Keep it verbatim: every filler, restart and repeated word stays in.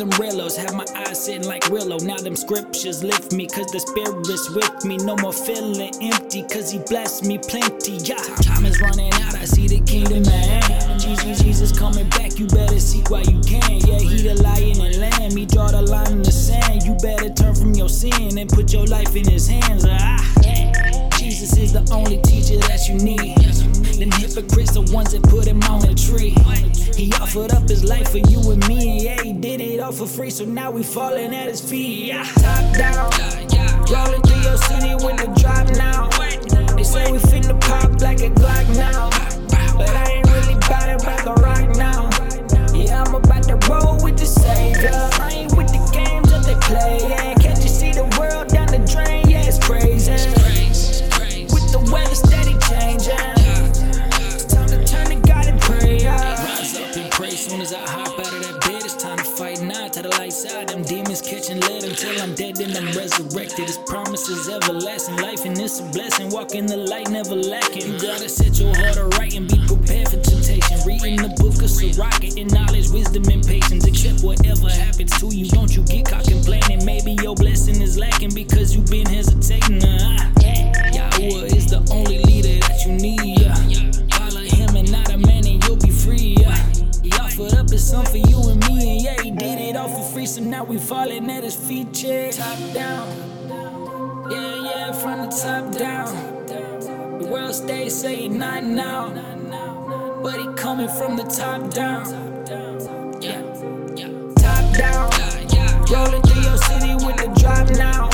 them relos, have my eyes sitting like Willow. Now them scriptures lift me, cause the spirit's with me. No more feeling empty, cause he blessed me plenty. Yeah, time is running out, I see the kingdom man. Jesus, Jesus coming back, you better seek while you can. Yeah, he the lion and lamb, he draw the line in the sand. You better turn from your sin and put your life in his hands. Ah, Jesus is the only teacher that you need. Them hypocrites, the ones that put him on the tree. He offered up his life for you and me, and yeah, he did it all for free. So now we falling at his feet. Yeah. Top down, rolling through your city with the drop now. They say we finna pop like a Glock now, but I ain't really bout it, back a rock now. Yeah, I'm about to roll with the Savior. I ain't with the games that they play. Yeah, can't you see the world down the drain? Yeah, it's crazy. With the weather steady changing. Soon as I hop out of that bed, it's time to fight now. To the light side, them demons catching lead until I'm dead, then I'm resurrected. His promise is everlasting, life and it's a blessing. Walk in the light, never lacking. You gotta set your heart right and be prepared for temptation. Reading the book of Sirach, in knowledge, wisdom, and patience. Accept whatever happens to you, don't you get caught complaining. Maybe your blessing is lacking because you've been hesitating. Uh, Yahuwah is the only leader that you need. Uh, follow him and not a man, and you'll be free. Uh, He offered up his son for you and me, and yeah, he did it all for free. So now we falling at his feet, yeah. Top down, yeah, yeah, from the top down. The world stays saying not now, but he coming from the top down. Yeah, top down, rolling through your city with the drop now.